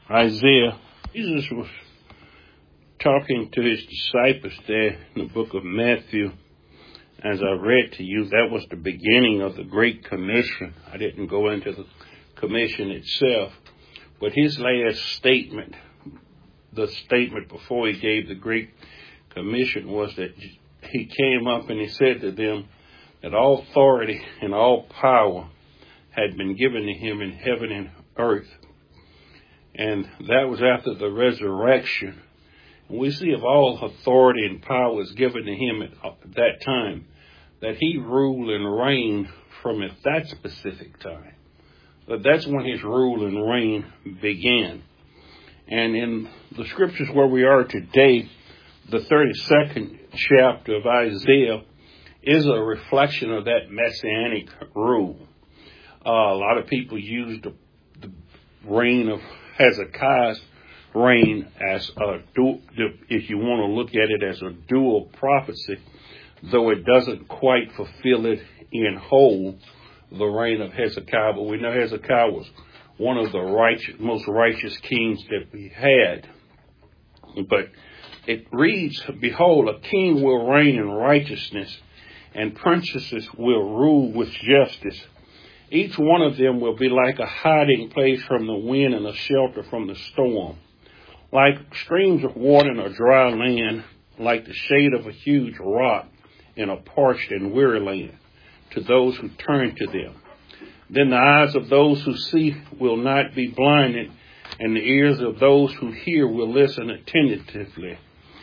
Isaiah. Jesus was talking to his disciples there in the book of Matthew. As I read to you, that was the beginning of the Great Commission. I didn't go into the commission itself, but his last statement, the statement before he gave the Great Commission, was that he came up and he said to them that all authority and all power had been given to him in heaven and earth. And that was after the resurrection. And we see if all authority and power was given to him at that time, that he ruled and reigned from at that specific time. But that's when his rule and reign began. And in the scriptures where we are today, the 32nd chapter of Isaiah is a reflection of that messianic rule. A lot of people use the reign of Hezekiah's reign as a dual, if you want to look at it as a dual prophecy, though it doesn't quite fulfill it in whole, the reign of Hezekiah. But we know Hezekiah was one of the most righteous kings that we had. But it reads, "Behold, a king will reign in righteousness, and princesses will rule with justice. Each one of them will be like a hiding place from the wind and a shelter from the storm, like streams of water in a dry land, like the shade of a huge rock in a parched and weary land, to those who turn to them. Then the eyes of those who see will not be blinded, and the ears of those who hear will listen attentively."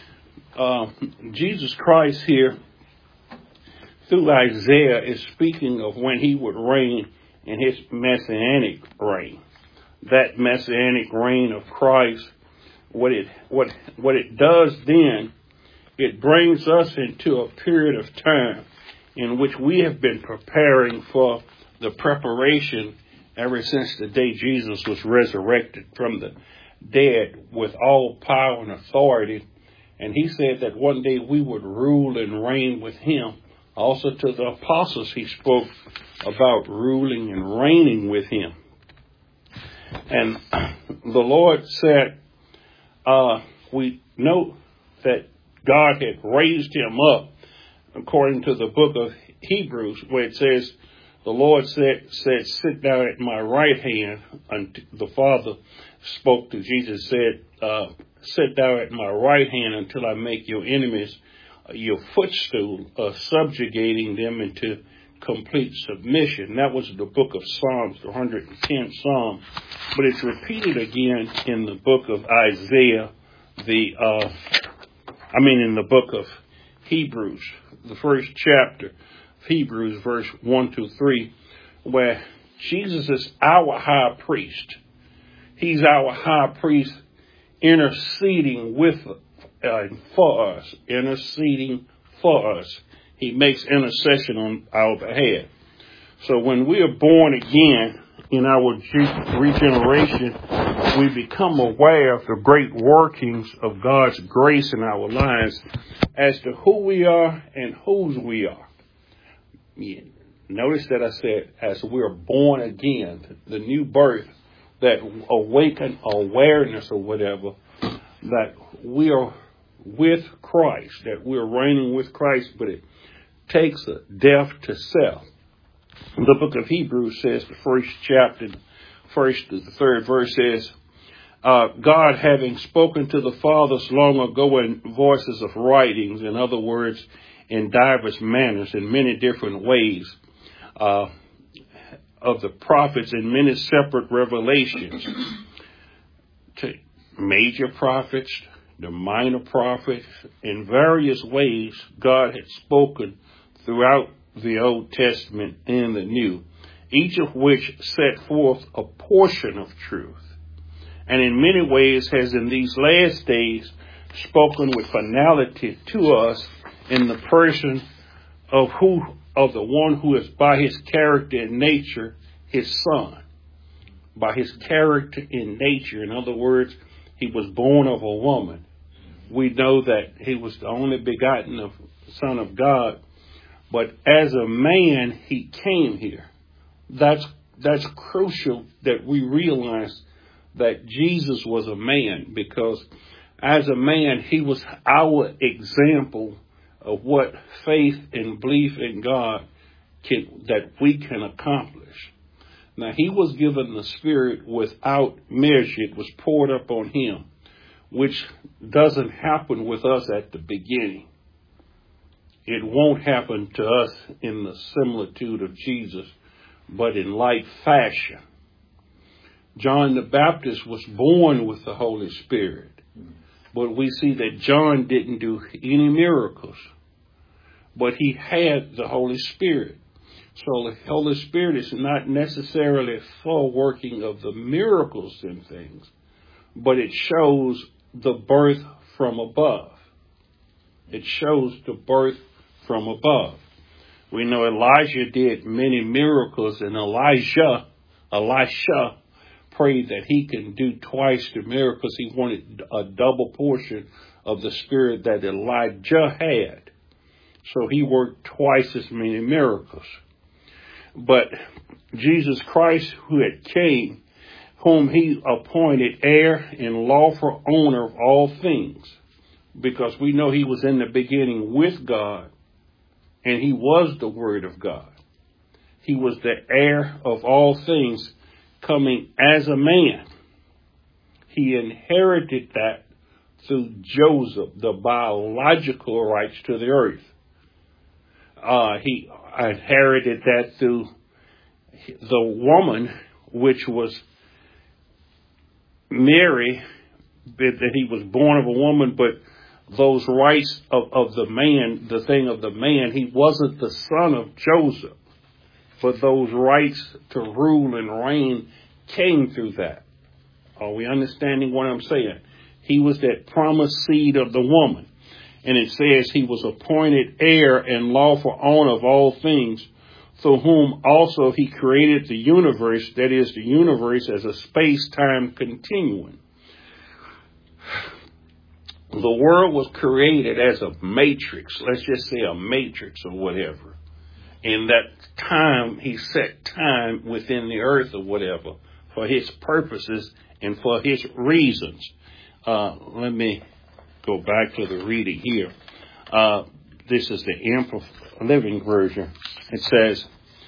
Jesus Christ here, through Isaiah, is speaking of when he would reign in his messianic reign. That messianic reign of Christ, what it does then, it brings us into a period of time in which we have been preparing for the preparation ever since the day Jesus was resurrected from the dead with all power and authority. And he said that one day we would rule and reign with him. Also to the apostles, he spoke about ruling and reigning with him. And the Lord said, we know that God had raised him up, according to the book of Hebrews, where it says, the Lord said, "Sit down at my right hand." And the Father spoke to Jesus, said, "Sit down at my right hand until I make your enemies your footstool," subjugating them into complete submission. That was the book of Psalms, the 110th Psalm. But it's repeated again in the book of Isaiah, in the book of Hebrews, the first chapter of Hebrews, verse 1-3, where Jesus is our high priest. He's our high priest interceding for us. He makes intercession on our behalf. So when we are born again in our regeneration, we become aware of the great workings of God's grace in our lives as to who we are and whose we are. Notice that I said, as we are born again, the new birth, that awakened awareness or whatever, that we are with Christ, that we're reigning with Christ, but it takes a death to self. The book of Hebrews says, the first chapter, 1st to the 3rd verse says, God having spoken to the fathers long ago in voices of writings, in other words, in diverse manners, in many different ways, of the prophets in many separate revelations, to major prophets, the minor prophets, in various ways, God had spoken throughout the Old Testament and the New, each of which set forth a portion of truth, and in many ways has in these last days spoken with finality to us in the person of the one who is by his character and nature, his Son. By his character and nature, in other words, he was born of a woman. We know that he was the only begotten Son of God, but as a man, he came here. That's crucial that we realize that Jesus was a man, because as a man, he was our example of what faith and belief in God that we can accomplish. Now, he was given the Spirit without measure. It was poured up on him, which doesn't happen with us at the beginning. It won't happen to us in the similitude of Jesus, but in like fashion. John the Baptist was born with the Holy Spirit, but we see that John didn't do any miracles, but he had the Holy Spirit. So the Holy Spirit is not necessarily for working of the miracles and things, but it shows the birth from above. It shows the birth from above. We know Elijah did many miracles, and Elisha prayed that he can do twice the miracles. He wanted a double portion of the Spirit that Elijah had. So he worked twice as many miracles. But Jesus Christ, who had came, whom he appointed heir and lawful owner of all things, because we know he was in the beginning with God, and he was the Word of God. He was the heir of all things, coming as a man. He inherited that through Joseph, the biological rights to the earth. He inherited that through the woman, which was Mary, that he was born of a woman, but those rights of the man, the thing of the man, he wasn't the son of Joseph, but those rights to rule and reign came through that. Are we understanding what I'm saying? He was that promised seed of the woman. And it says he was appointed heir and lawful owner of all things, through whom also he created the universe, that is, the universe as a space-time continuum. The world was created as a matrix, let's just say a matrix or whatever. In that time, he set time within the earth or whatever for his purposes and for his reasons. Let me go back to the reading here. This is the Amplified Living Version. It says,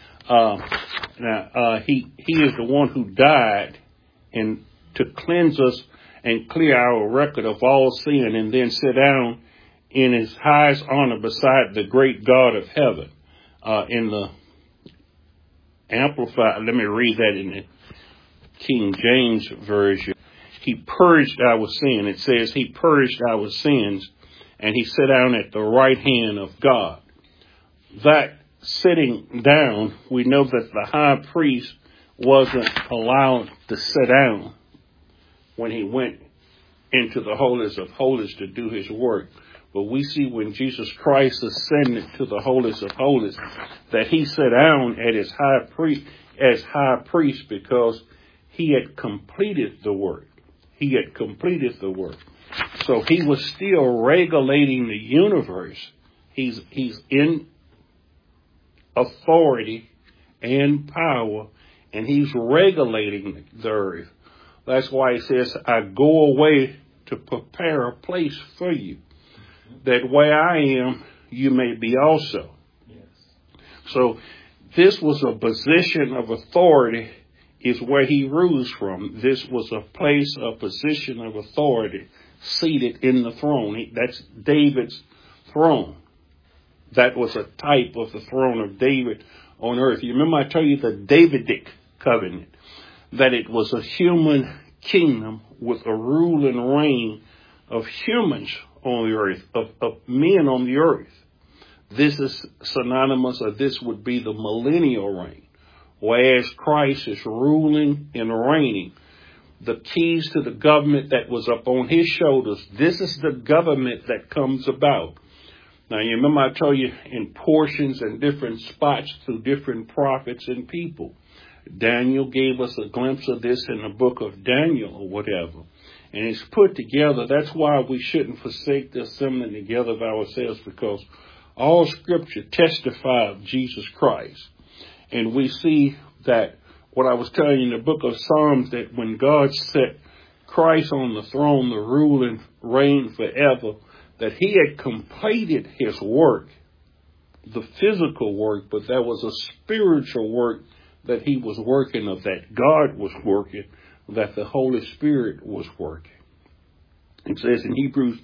he is the one who died and to cleanse us and clear our record of all sin, and then sit down in his highest honor beside the great God of heaven. In the Amplified, let me read that in the King James Version. He purged our sin. It says he purged our sins, and he sat down at the right hand of God. That sitting down, we know that the high priest wasn't allowed to sit down when he went into the holiest of holies to do his work. But we see when Jesus Christ ascended to the holiest of holies that he sat down at his high priest because he had completed the work. He had completed the work. So he was still regulating the universe. He's in authority and power, and he's regulating the earth. That's why he says, I go away to prepare a place for you, that where I am, you may be also. Yes. So this was a position of authority, is where he rules from. This was a place, a position of authority, seated in the throne. That's David's throne. That was a type of the throne of David on earth. You remember I told you the Davidic covenant, that it was a human kingdom with a rule and reign of humans on the earth, of men on the earth. This is synonymous, or this would be the millennial reign, whereas Christ is ruling and reigning. The keys to the government that was up on his shoulders, this is the government that comes about. Now, you remember I told you in portions and different spots through different prophets and people. Daniel gave us a glimpse of this in the book of Daniel or whatever. And it's put together. That's why we shouldn't forsake the assembling together of ourselves, because all scripture testifies of Jesus Christ. And we see that what I was telling you in the book of Psalms, that when God set Christ on the throne to rule and reign forever, that he had completed his work, the physical work, but there was a spiritual work that he was working, of that God was working, that the Holy Spirit was working. It says in Hebrews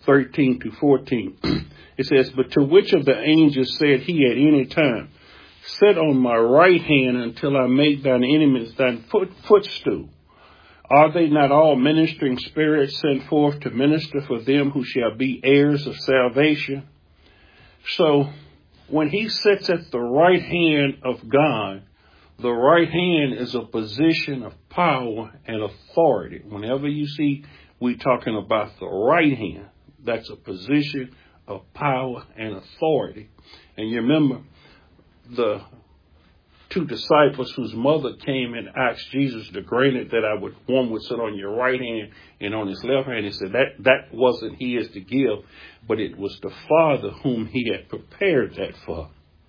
13-14, it says, but to which of the angels said he at any time, sit on my right hand until I make thine enemies thine footstool? Are they not all ministering spirits sent forth to minister for them who shall be heirs of salvation? So when he sits at the right hand of God, the right hand is a position of power and authority. Whenever you see we talking about the right hand, that's a position of power and authority. And you remember the two disciples whose mother came and asked Jesus to grant it that one would sit on your right hand and on his left hand. He said that wasn't his to give, but it was the Father whom he had prepared that for.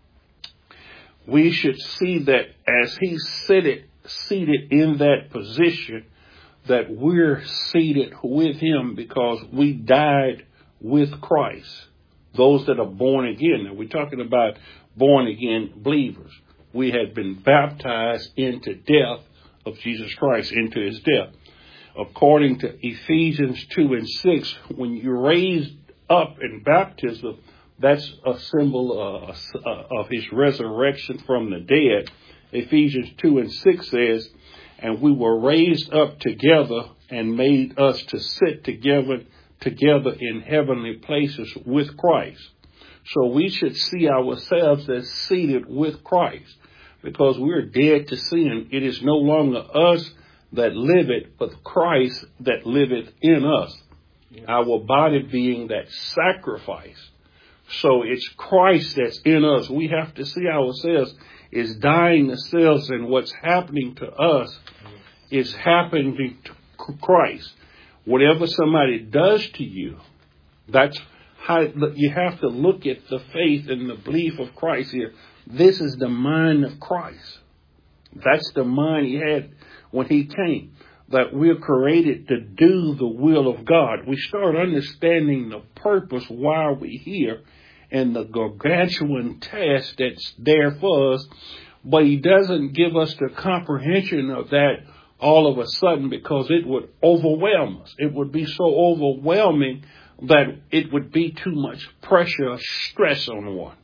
We should see that as he's seated in that position, that we're seated with him because we died with Christ. Those that are born again. Now we're talking about born again believers. We had been baptized into death of Jesus Christ, into his death. According to Ephesians 2:6, when you're raised up in baptism, that's a symbol of his resurrection from the dead. Ephesians 2:6 says, and we were raised up together and made us to sit together in heavenly places with Christ. So we should see ourselves as seated with Christ, because we're dead to sin. It is no longer us that liveth, but Christ that liveth in us. Yeah. Our body being that sacrifice. So it's Christ that's in us. We have to see ourselves as dying to selves, and what's happening to us is happening to Christ. Whatever somebody does to you, that's how you have to look at the faith and the belief of Christ here. This is the mind of Christ. That's the mind he had when he came, that we're created to do the will of God. We start understanding the purpose why we're here and the gargantuan task that's there for us, but he doesn't give us the comprehension of that all of a sudden, because it would overwhelm us. It would be so overwhelming that it would be too much pressure or stress on one.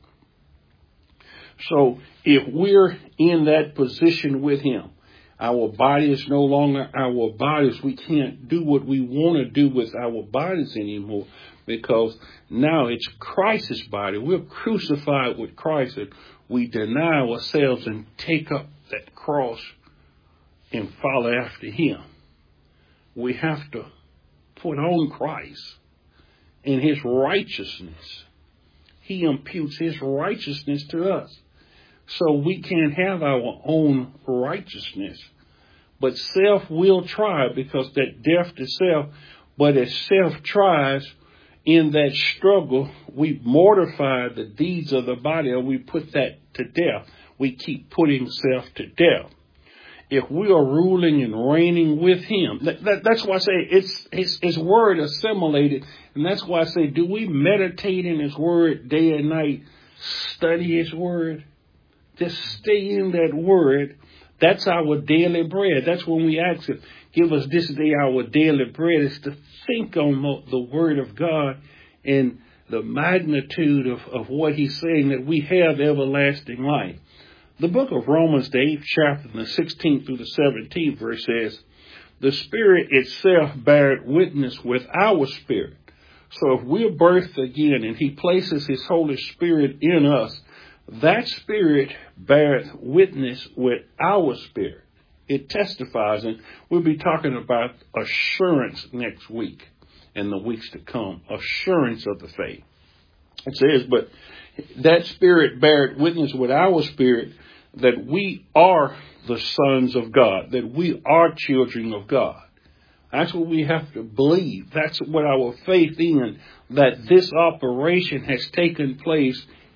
So if we're in that position with him, our body is no longer our bodies. We can't do what we want to do with our bodies anymore, because now it's Christ's body. We're crucified with Christ, and we deny ourselves and take up that cross and follow after him. We have to put on Christ and his righteousness. He imputes his righteousness to us. So we can't have our own righteousness. But self will try, because that death to self. But as self tries, in that struggle, we mortify the deeds of the body, or we put that to death. We keep putting self to death. If we are ruling and reigning with him, that's why I say his word assimilated. And that's why I say, do we meditate in his word day and night? Study his word. Just stay in that word. That's our daily bread. That's when we ask him, give us this day our daily bread, is to think on the word of God and the magnitude of what he's saying, that we have everlasting life. The book of Romans, the 8th chapter, the 16th through the 17th verse says, the Spirit itself beareth witness with our spirit. So if we're birthed again and he places his Holy Spirit in us, that Spirit beareth witness with our spirit. It testifies, and we'll be talking about assurance next week and the weeks to come. Assurance of the faith. It says, but that Spirit beareth witness with our spirit that we are the sons of God, that we are children of God. That's what we have to believe. That's what our faith in, that this operation has taken place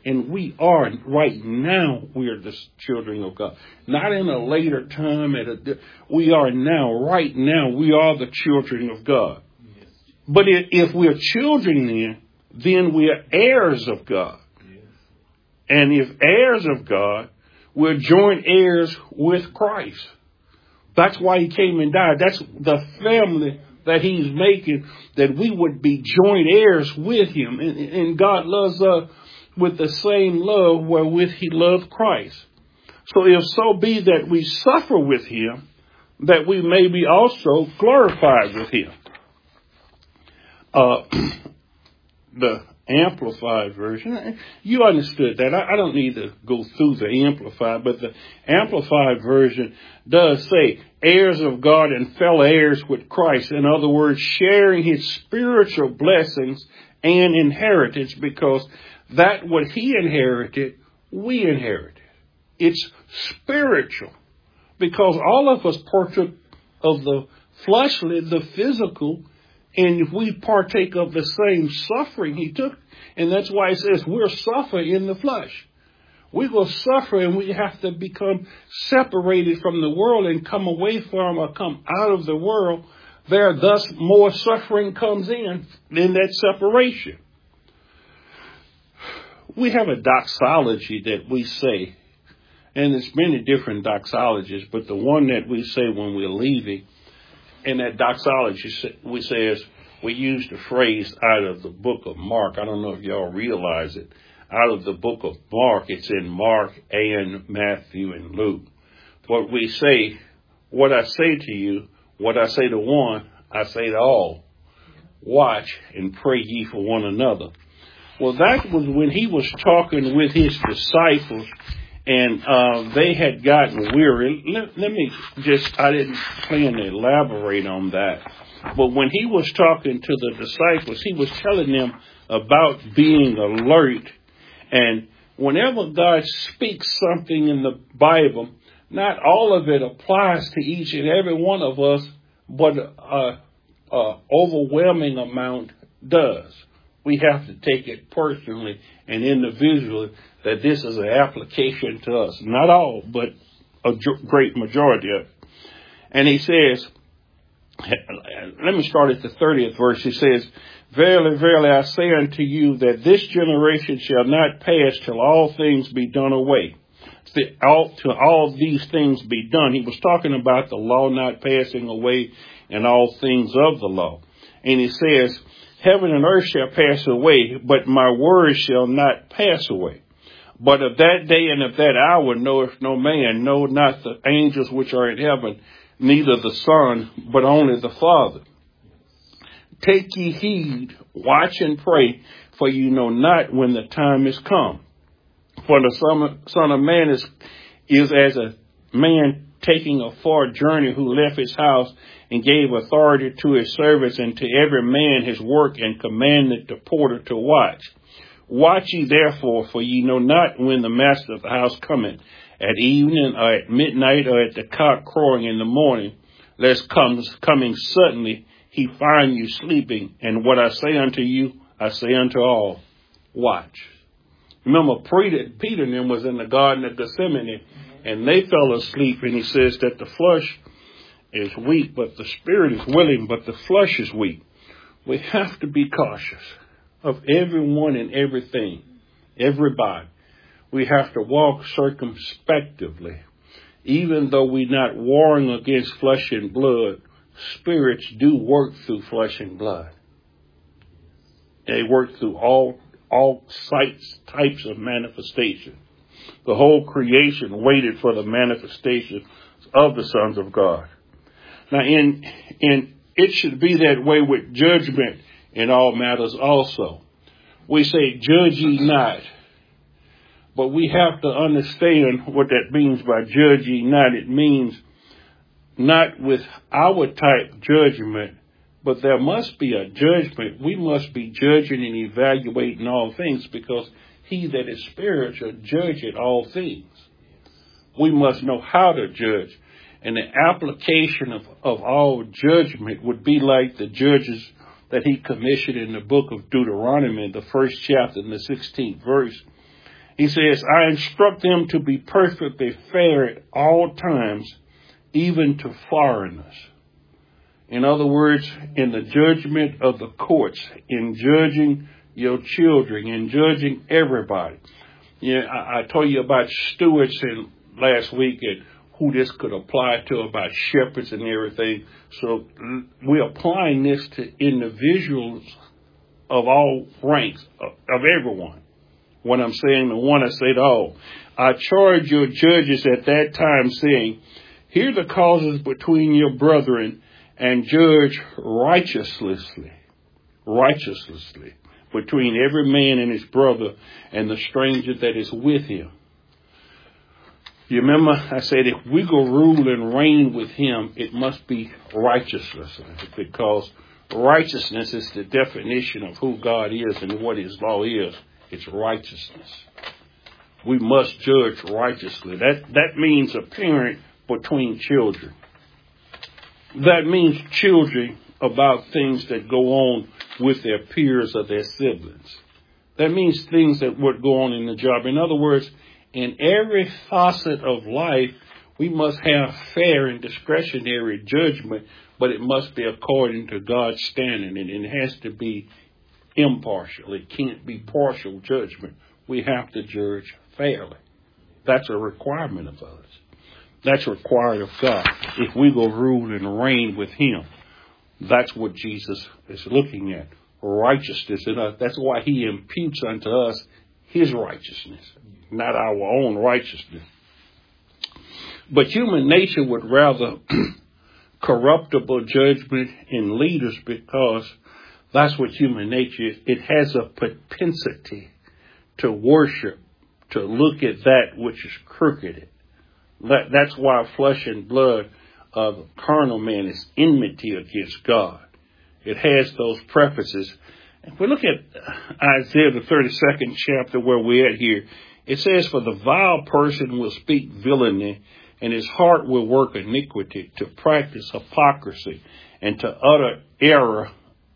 And we are, right now, we are the children of God. Not in a later time. We are now, right now, we are the children of God. Yes. But if we're children then we are heirs of God. Yes. And if heirs of God, we're joint heirs with Christ. That's why he came and died. That's the family that he's making, that we would be joint heirs with him. And God loves us with the same love wherewith he loved Christ. So if so be that we suffer with him, that we may be also glorified with him. The Amplified version, you understood that. I don't need to go through the Amplified, but the Amplified version does say heirs of God and fellow heirs with Christ. In other words, sharing his spiritual blessings and inheritance, because that what he inherited, we inherited. It's spiritual, because all of us partook of the fleshly, the physical, and if we partake of the same suffering he took, and that's why it says we're suffering in the flesh. We will suffer, and we have to become separated from the world and come away from or come out of the world. There, thus, more suffering comes in that separation. We have a doxology that we say, and there's many different doxologies, but the one that we say when we're leaving, in that doxology, we use the phrase out of the book of Mark. I don't know if y'all realize it. Out of the book of Mark, it's in Mark and Matthew and Luke. But we say, what I say to you, what I say to one, I say to all. Watch and pray ye for one another. Well, that was when he was talking with his disciples, and they had gotten weary. Let me just, I didn't plan to elaborate on that. But when he was talking to the disciples, he was telling them about being alert. And whenever God speaks something in the Bible, not all of it applies to each and every one of us, but an overwhelming amount does. We have to take it personally and individually that this is an application to us. Not all, but a great majority of it. And he says, let me start at the 30th verse. He says, verily, verily, I say unto you that this generation shall not pass till all things be done away. Till all these things be done. He was talking about the law not passing away and all things of the law. And he says, heaven and earth shall pass away, but my word shall not pass away. But of that day and of that hour knoweth no man, no, not the angels which are in heaven, neither the Son, but only the Father. Take ye heed, watch and pray, for you know not when the time is come. For the Son of Man is as a man taking a far journey, who left his house and gave authority to his servants and to every man his work, and commanded the porter to watch. Watch ye therefore, for ye know not when the master of the house cometh, at evening or at midnight or at the cock crowing in the morning, lest coming suddenly he find you sleeping. And what I say unto you, I say unto all, watch. Remember, Peter and them was in the Garden of Gethsemane, and they fell asleep, and he says that the flesh is weak, but the spirit is willing, but the flesh is weak. We have to be cautious of everyone and everything, everybody. We have to walk circumspectively. Even though we're not warring against flesh and blood, spirits do work through flesh and blood. They work through all types of manifestation. The whole creation waited for the manifestation of the sons of God. Now, it should be that way with judgment in all matters also. We say, judge ye not. But we have to understand what that means by judge ye not. It means not with our type judgment, but there must be a judgment. We must be judging and evaluating all things, because he that is spiritual judgeth all things. We must know how to judge. And the application of all judgment would be like the judges that he commissioned in the book of Deuteronomy, the first chapter and the 16th verse. He says, I instruct them to be perfectly fair at all times, even to foreigners. In other words, in the judgment of the courts, in judging your children, in judging everybody. Yeah, I told you about stewards last week and who this could apply to, about shepherds and everything. So we're applying this to individuals of all ranks, of everyone. When I'm saying the one, I said, I charge your judges at that time, saying, hear the causes between your brethren and judge righteously between every man and his brother and the stranger that is with him. You remember I said if we go rule and reign with him, it must be righteousness, because righteousness is the definition of who God is and what his law is. It's righteousness. We must judge righteously. That means a parent between children. That means children about things that go on with their peers or their siblings. That means things that would go on in the job. In other words, in every facet of life, we must have fair and discretionary judgment, but it must be according to God's standard, and it has to be impartial. It can't be partial judgment. We have to judge fairly. That's a requirement of us. That's required of God. If we go rule and reign with him, that's what Jesus is looking at. Righteousness in us. That's why he imputes unto us his righteousness, not our own righteousness. But human nature would rather corruptible judgment in leaders, because that's what human nature is. It has a propensity to worship, to look at that which is crooked. That's why flesh and blood of the carnal man is enmity against God. It has those prefaces. If we look at Isaiah, the 32nd chapter where we're at here, it says, for the vile person will speak villainy, and his heart will work iniquity, to practice hypocrisy, and to utter error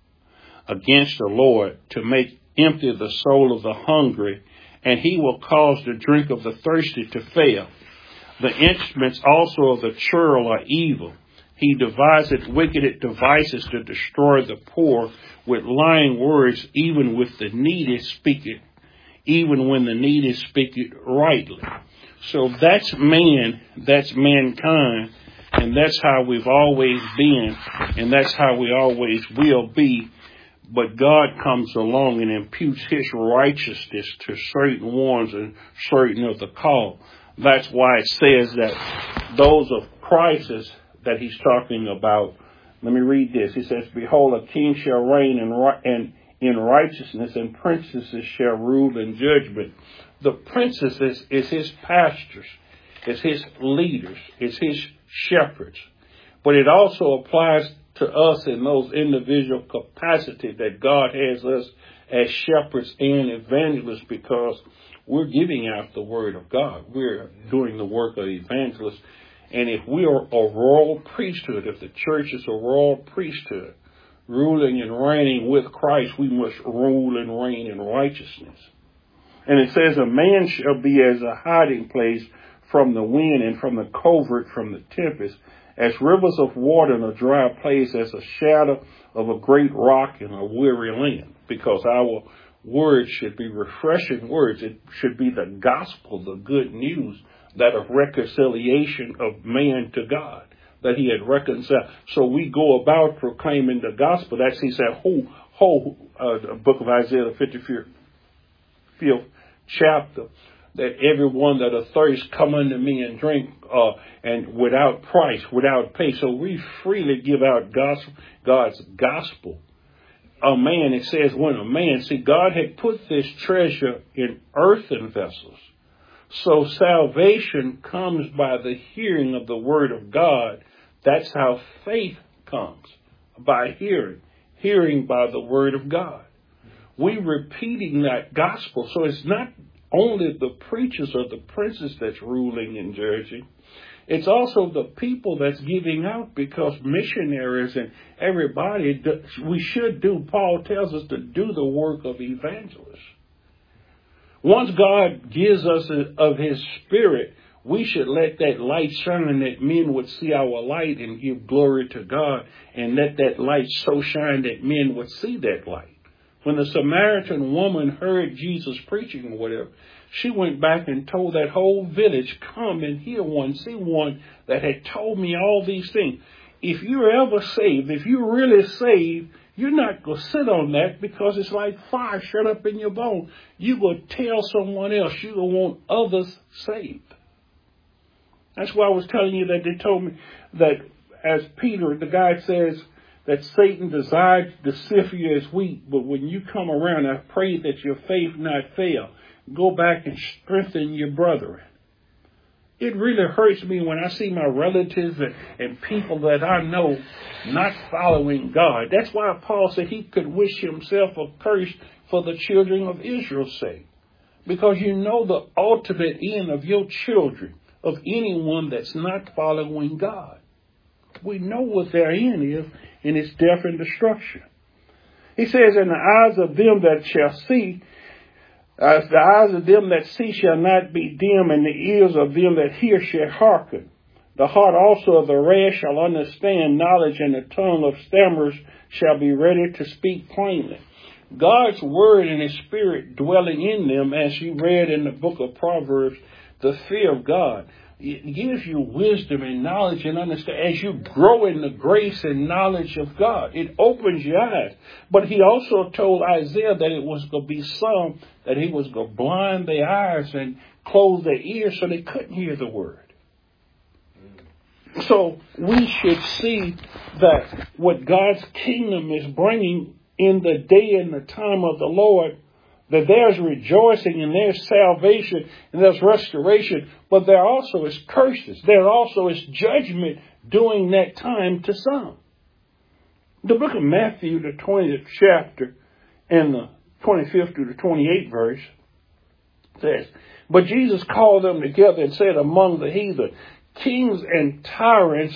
against the Lord, to make empty the soul of the hungry, and he will cause the drink of the thirsty to fail. The instruments also of the churl are evil. He deviseth wicked devices to destroy the poor, with lying words, even with the needy speaketh, even when the needy speaketh rightly. So that's man, that's mankind, and that's how we've always been, and that's how we always will be. But God comes along and imputes his righteousness to certain ones and certain of the called. That's why it says that those of Christ that he's talking about. Let me read this. He says, behold, a king shall reign in righteousness, and princesses shall rule in judgment. The princesses is his pastors, is his leaders, is his shepherds. But it also applies to us in those individual capacities that God has us as shepherds and evangelists, because we're giving out the word of God. We're doing the work of evangelists. And if we are a royal priesthood, if the church is a royal priesthood, ruling and reigning with Christ, we must rule and reign in righteousness. And it says, a man shall be as a hiding place from the wind, and from the covert from the tempest, as rivers of water in a dry place, as a shadow of a great rock in a weary land. Because our words should be refreshing words. It should be the gospel, the good news, that of reconciliation of man to God, that he had reconciled. So we go about proclaiming the gospel. That's, he said, the book of Isaiah, the 55th chapter, that everyone that athirst come unto me and drink, and without price, without pay. So we freely give out God's gospel. It says, when a man, see, God had put this treasure in earthen vessels. So salvation comes by the hearing of the word of God. That's how faith comes, by hearing by the word of God. We repeating that gospel. So it's not only the preachers or the princes that's ruling and judging. It's also the people that's giving out, because missionaries and everybody, we should do, Paul tells us to do the work of evangelists. Once God gives us of his Spirit, we should let that light shine, that men would see our light and give glory to God, and let that light so shine that men would see that light. When the Samaritan woman heard Jesus preaching or whatever, she went back and told that whole village, come and hear one, see one that had told me all these things. If you're ever saved, if you're really saved, you're not going to sit on that, because it's like fire shut up in your bone. You're going to tell someone else. You're going to want others saved. That's why I was telling you that they told me that, as Peter, the guy says, that Satan desired to sift you as wheat, but when you come around, I pray that your faith not fail. Go back and strengthen your brethren. It really hurts me when I see my relatives and people that I know not following God. That's why Paul said he could wish himself accursed for the children of Israel's sake. Because you know the ultimate end of your children, of anyone that's not following God. We know what their end is, and it's death and destruction. He says, and the eyes of them that shall see, as the eyes of them that see shall not be dim, and the ears of them that hear shall hearken. The heart also of the rest shall understand knowledge, and the tongue of stammerers shall be ready to speak plainly. God's word and his Spirit dwelling in them, as you read in the book of Proverbs, the fear of God. It gives you wisdom and knowledge and understanding as you grow in the grace and knowledge of God. It opens your eyes. But he also told Isaiah that it was going to be some that he was going to blind their eyes and close their ears so they couldn't hear the word. So we should see that what God's kingdom is bringing in the day and the time of the Lord, that there's rejoicing and there's salvation and there's restoration, but there also is curses. There also is judgment during that time to some. The book of Matthew, the 20th chapter, and the 25th through the 28th verse says, but Jesus called them together and said, among the heathen, kings and tyrants,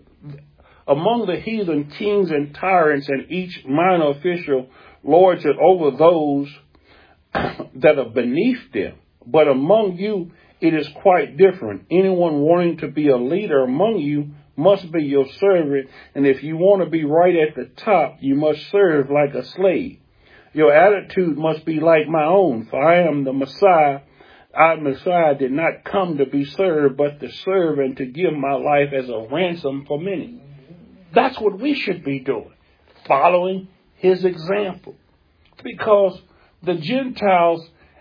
and each minor official lords it over those that are beneath them. But among you, it is quite different. Anyone wanting to be a leader among you must be your servant. And if you want to be right at the top, you must serve like a slave. Your attitude must be like my own, for I am the Messiah. I, Messiah, did not come to be served, but to serve and to give my life as a ransom for many. That's what we should be doing, following his example. Because the Gentiles,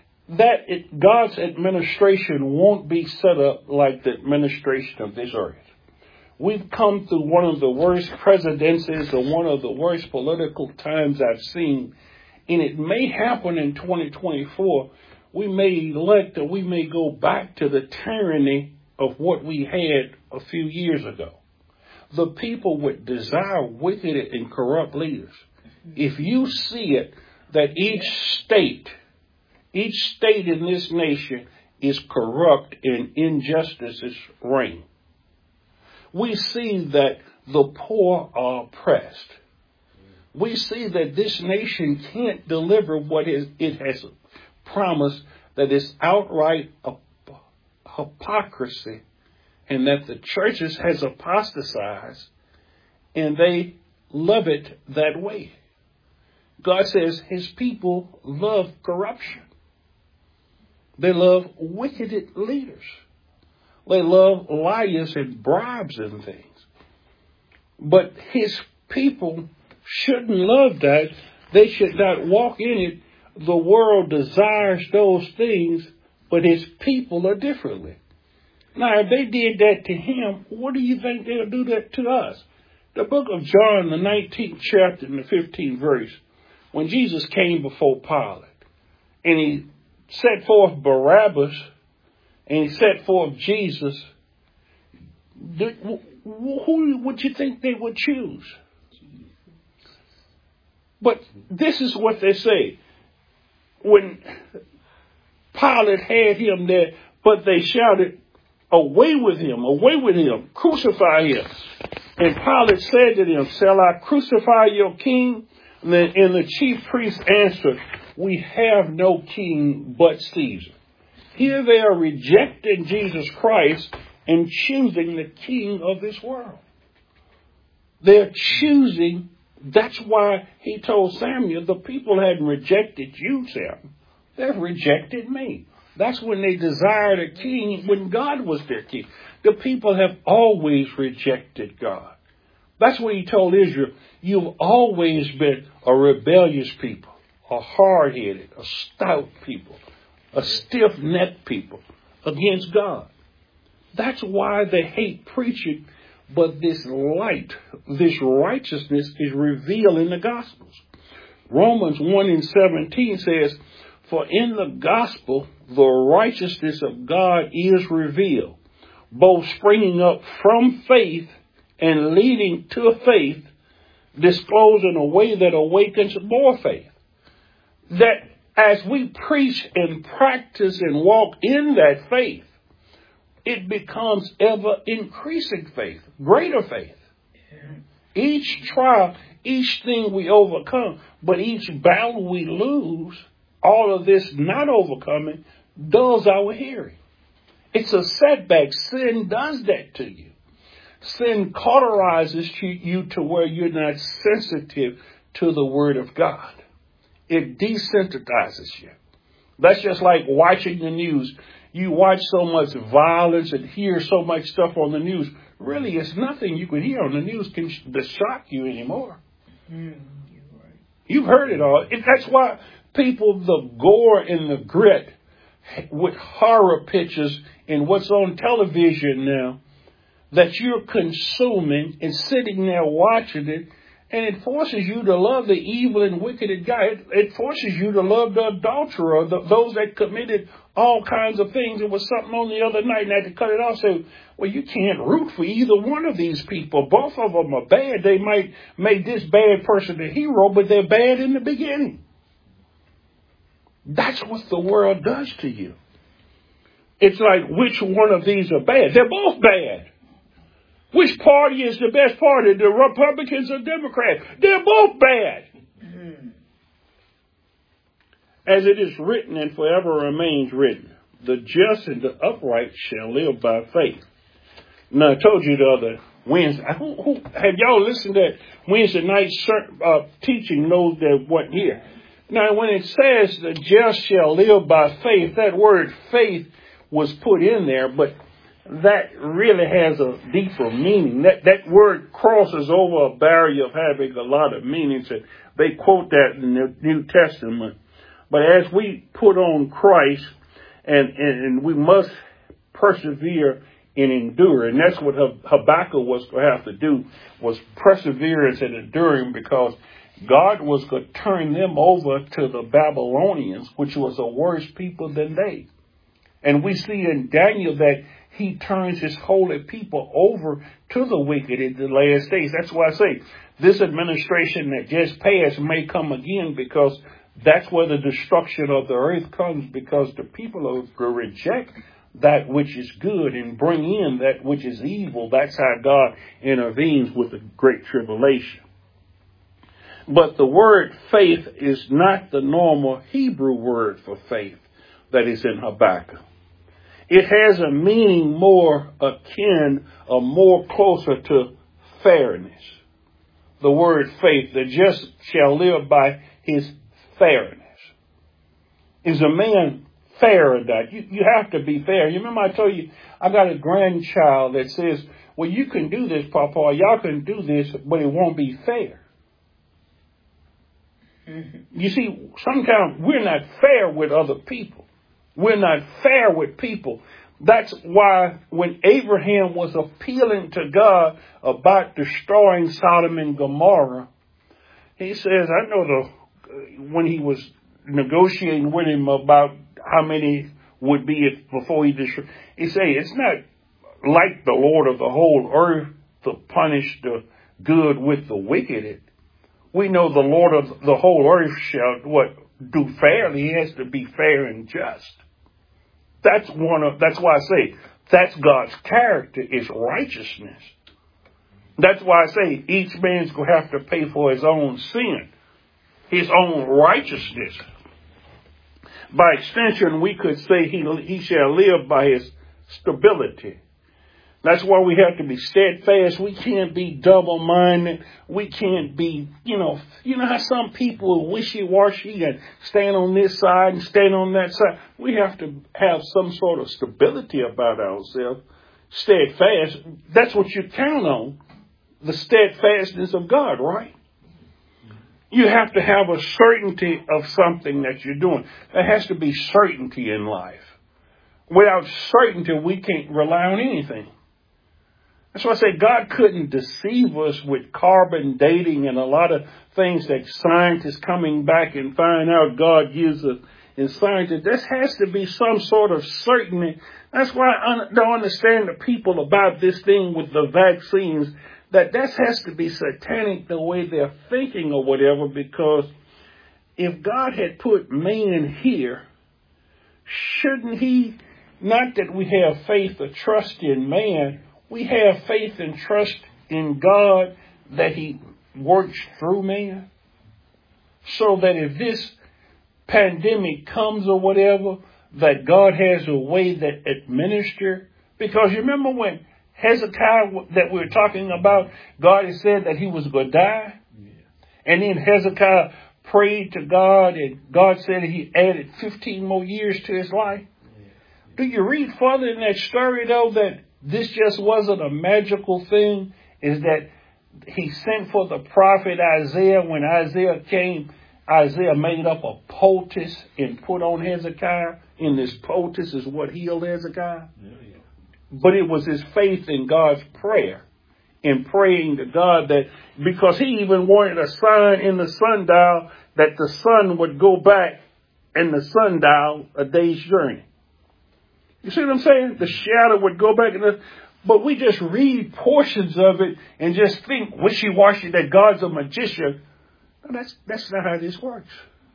God's administration won't be set up like the administration of this earth. We've come through one of the worst presidencies or one of the worst political times I've seen. And it may happen in 2024. We may elect or we may go back to the tyranny of what we had a few years ago. The people would desire wicked and corrupt leaders. If you see it, that each state in this nation is corrupt and injustices reign. We see that the poor are oppressed. We see that this nation can't deliver what it has promised, that it's outright hypocrisy, and that the churches has apostatized, and they love it that way. God says his people love corruption. They love wicked leaders. They love liars and bribes and things. But his people shouldn't love that. They should not walk in it. The world desires those things, but his people are differently. Now, if they did that to him, what do you think they'll do that to us? The book of John, the 19th chapter and the 15th verse, when Jesus came before Pilate, and he set forth Barabbas, and he set forth Jesus, who would you think they would choose? But this is what they say. When Pilate had him there, but they shouted, away with him, crucify him. And Pilate said to them, shall I crucify your king? And the chief priest answered, we have no king but Caesar. Here they are rejecting Jesus Christ and choosing the king of this world. They're choosing, that's why he told Samuel, the people hadn't rejected you, Samuel. They've rejected me. That's when they desired a king, when God was their king. The people have always rejected God. That's what he told Israel. You've always been a rebellious people, a hard-headed, a stout people, a stiff-necked people against God. That's why they hate preaching. But this light, this righteousness is revealed in the Gospels. Romans 1:17 says, for in the gospel, the righteousness of God is revealed, both springing up from faith and leading to faith, disclosed in a way that awakens more faith. That as we preach and practice and walk in that faith, it becomes ever increasing faith, greater faith. Each trial, each thing we overcome, but each battle we lose, all of this not overcoming, dulls our hearing. It's a setback. Sin does that to you. Sin cauterizes you to where you're not sensitive to the Word of God. It desensitizes you. That's just like watching the news. You watch so much violence and hear so much stuff on the news. Really, it's nothing you can hear on the news can shock you anymore. You're right. You've heard it all. That's why people, the gore and the grit with horror pictures and what's on television now, that you're consuming and sitting there watching it, and it forces you to love the evil and wicked guy. It forces you to love the adulterer, those that committed all kinds of things. There was something on the other night and I had to cut it off. So, well, you can't root for either one of these people. Both of them are bad. They might make this bad person the hero, but they're bad in the beginning. That's what the world does to you. It's like, which one of these are bad? They're both bad. Which party is the best party? The Republicans or Democrats? They're both bad. As it is written and forever remains written, the just and the upright shall live by faith. Now, I told you the other Wednesday. Have y'all listened to that Wednesday night teaching? Knows that wasn't here. Now, when it says the just shall live by faith, that word faith was put in there, but that really has a deeper meaning. That word crosses over a barrier of having a lot of meanings. And they quote that in the New Testament. But as we put on Christ, and we must persevere and endure, and that's what Habakkuk was going to have to do, was perseverance and enduring, because God was going to turn them over to the Babylonians, which was a worse people than they. And we see in Daniel that he turns his holy people over to the wicked in the last days. That's why I say this administration that just passed may come again, because that's where the destruction of the earth comes, because the people will reject that which is good and bring in that which is evil. That's how God intervenes with the great tribulation. But the word faith is not the normal Hebrew word for faith that is in Habakkuk. It has a meaning more akin or more closer to fairness. The word faith, the just shall live by his fairness. Is a man fair or not? You have to be fair. You remember I told you I got a grandchild that says, well, you can do this, Papa. Y'all can do this, but it won't be fair. You see, sometimes we're not fair with other people. We're not fair with people. That's why when Abraham was appealing to God about destroying Sodom and Gomorrah, he says, I know when he was negotiating with him about how many would be before he destroyed, he said, it's not like the Lord of the whole earth to punish the good with the wicked. We know the Lord of the whole earth shall do fairly. He has to be fair and just. That's why I say that's God's character, is righteousness. That's why I say each man's going to have to pay for his own sin, his own righteousness. By extension, we could say he shall live by his stability. That's why we have to be steadfast. We can't be double-minded. We can't be, you know how some people are wishy-washy and stand on this side and stand on that side. We have to have some sort of stability about ourselves. Steadfast, that's what you count on. The steadfastness of God, right? You have to have a certainty of something that you're doing. There has to be certainty in life. Without certainty, we can't rely on anything. That's why I say God couldn't deceive us with carbon dating and a lot of things that scientists coming back and find out God gives us in science. There has to be some sort of certainty. That's why I don't understand the people about this thing with the vaccines, that has to be satanic the way they're thinking or whatever, because if God had put man here, shouldn't he, not that we have faith or trust in man, we have faith and trust in God that he works through man, so that if this pandemic comes or whatever, that God has a way that administer. Because you remember when Hezekiah that we were talking about, God had said that he was going to die. Yeah. And then Hezekiah prayed to God, and God said he added 15 more years to his life. Yeah. Do you read further in that story, though, that this just wasn't a magical thing? Is that he sent for the prophet Isaiah. When Isaiah came, Isaiah made up a poultice and put on Hezekiah. And this poultice is what healed Hezekiah. Yeah. But it was his faith in God's prayer, in praying to God, that because he even wanted a sign in the sundial that the sun would go back in the sundial a day's journey. You see what I'm saying? The shadow would go back. But we just read portions of it and just think wishy-washy that God's a magician. No, that's not how this works.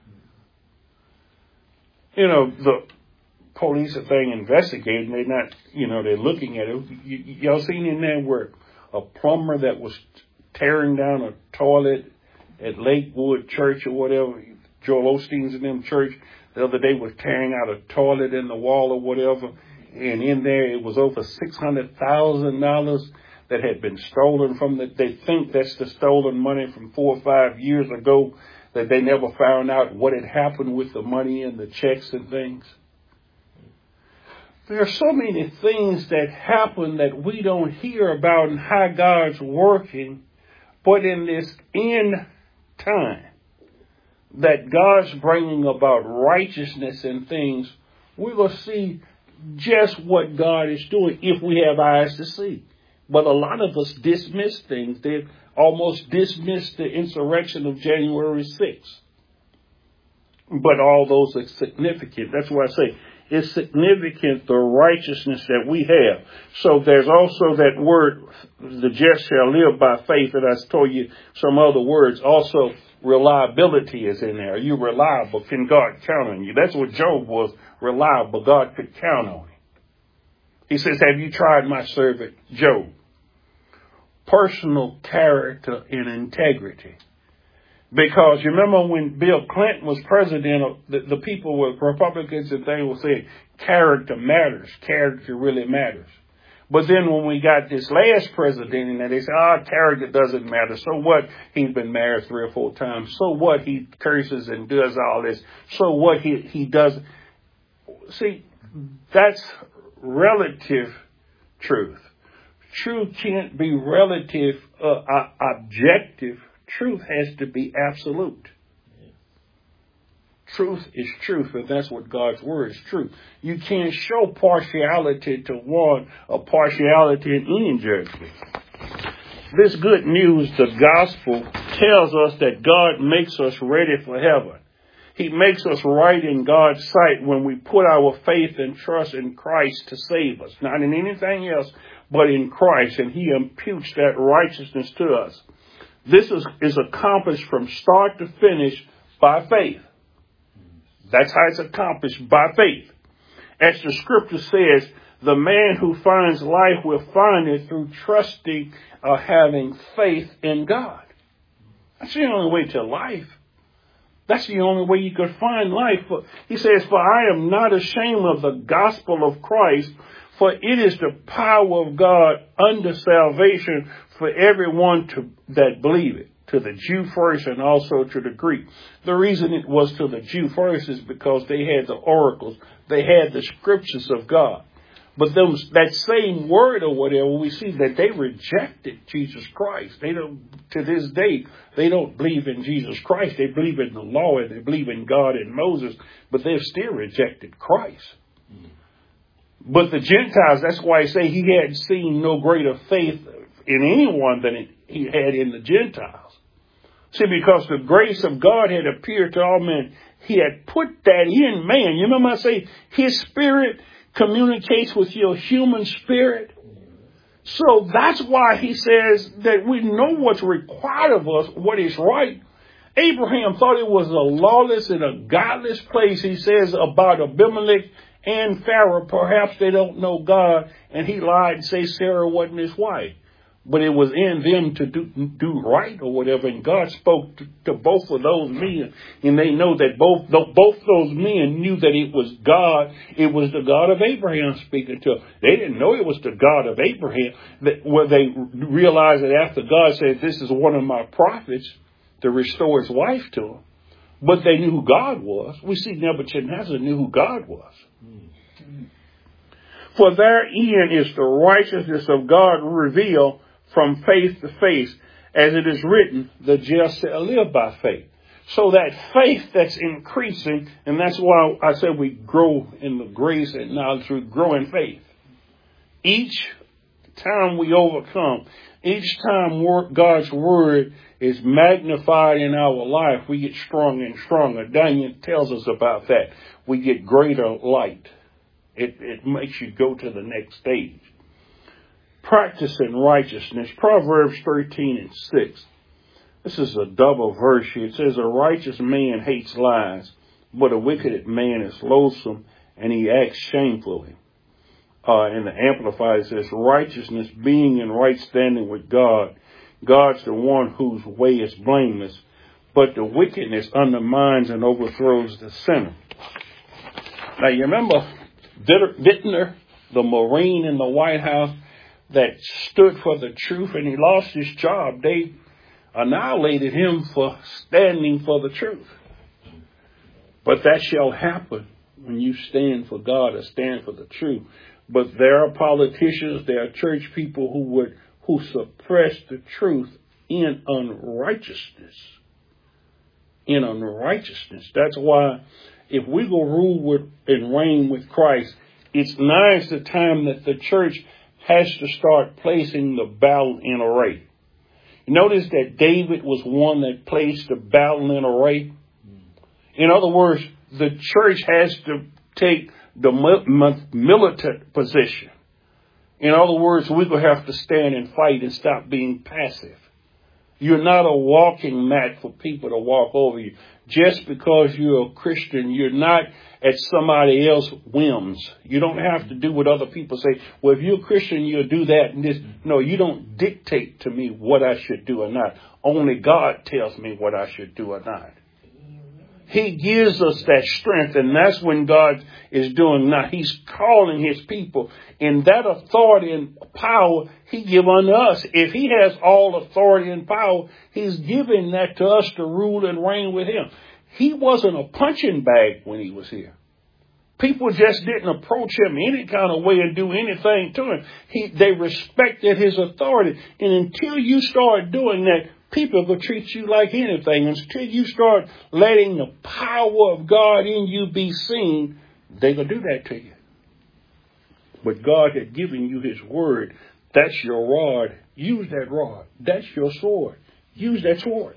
You know, the police are being investigated. They're not, they're looking at it. Y'all seen in there where a plumber that was tearing down a toilet at Lakewood Church or whatever, Joel Osteen's in them church, the other day was tearing out a toilet in the wall or whatever, and in there it was over $600,000 that had been stolen from they think that's the stolen money from 4 or 5 years ago, that they never found out what had happened with the money and the checks and things. There are so many things that happen that we don't hear about and how God's working, but in this end time that God's bringing about righteousness and things, we will see just what God is doing if we have eyes to see. But a lot of us dismiss things. They almost dismiss the insurrection of January 6th. But all those are significant. That's why I say it's significant, the righteousness that we have. So there's also that word, the just shall live by faith. And I told you some other words. Also, reliability is in there. Are you reliable? Can God count on you? That's what Job was, reliable. God could count on him. He says, have you tried my servant Job? Personal character and integrity. Because you remember when Bill Clinton was president, the people were Republicans and they were saying character matters. Character really matters. But then when we got this last president, and they said, character doesn't matter. So what? He's been married 3 or 4 times. So what? He curses and does all this. So what? He does. See, that's relative truth. Truth can't be relative, objective. Truth has to be absolute. Truth is truth, and that's what God's word is, truth. You can't show partiality to one or partiality in any judgment. This good news, the gospel, tells us that God makes us ready for heaven. He makes us right in God's sight when we put our faith and trust in Christ to save us. Not in anything else, but in Christ, and he imputes that righteousness to us. This is accomplished from start to finish by faith. That's how it's accomplished, by faith. As the scripture says, the man who finds life will find it through trusting or having faith in God. That's the only way to life. That's the only way you could find life. He says, for I am not ashamed of the gospel of Christ, for it is the power of God unto salvation for everyone that believeth, to the Jew first and also to the Greek. The reason it was to the Jew first is because they had the oracles. They had the scriptures of God. But that same word or whatever, we see that they rejected Jesus Christ. They don't, to this day, they don't believe in Jesus Christ. They believe in the law and they believe in God and Moses, but they've still rejected Christ. But the Gentiles, that's why I say he had seen no greater faith in anyone than he had in the Gentiles. See, because the grace of God had appeared to all men, he had put that in man. You remember I say his spirit communicates with your human spirit. So that's why he says that we know what's required of us, what is right. Abraham thought it was a lawless and a godless place. He says about Abimelech and Pharaoh, perhaps they don't know God, and he lied and said Sarah wasn't his wife. But it was in them to do right or whatever. And God spoke to both of those men. And they know that both those men knew that it was God. It was the God of Abraham speaking to them. They didn't know it was the God of Abraham. Where they realized that after God said, this is one of my prophets, to restore his wife to him. But they knew who God was. We see Nebuchadnezzar knew who God was. For therein is the righteousness of God revealed from faith to faith, as it is written, the just shall live by faith. So that faith that's increasing, and that's why I said we grow in the grace and knowledge, we grow in faith. Each time we overcome, each time God's word is magnified in our life, we get stronger and stronger. Daniel tells us about that. We get greater light. It makes you go to the next stage. Practicing righteousness. Proverbs 13:6. This is a double verse here. It says, a righteous man hates lies, but a wicked man is loathsome, and he acts shamefully. And the Amplified says, righteousness being in right standing with God. God's the one whose way is blameless, but the wickedness undermines and overthrows the sinner. Now, you remember Dittmer, the Marine in the White House that stood for the truth, and he lost his job. They annihilated him for standing for the truth. But that shall happen when you stand for God or stand for the truth. But there are politicians, there are church people who suppress the truth in unrighteousness. In unrighteousness. That's why if we go rule and reign with Christ, it's now the time that the church has to start placing the battle in array. You notice that David was one that placed the battle in array. In other words, the church has to take the militant position. In other words, we're going to have to stand and fight and stop being passive. You're not a walking mat for people to walk over you. Just because you're a Christian, you're not at somebody else's whims. You don't have to do what other people say. Well, if you're a Christian, you'll do that and this. No, you don't dictate to me what I should do or not. Only God tells me what I should do or not. He gives us that strength, and that's when God is doing now. He's calling his people, and that authority and power he give unto us. If he has all authority and power, he's giving that to us to rule and reign with him. He wasn't a punching bag when he was here. People just didn't approach him any kind of way and do anything to him. They respected his authority. And until you start doing that, people will treat you like anything. Until you start letting the power of God in you be seen, they're going to do that to you. But God had given you his word. That's your rod. Use that rod. That's your sword. Use that sword.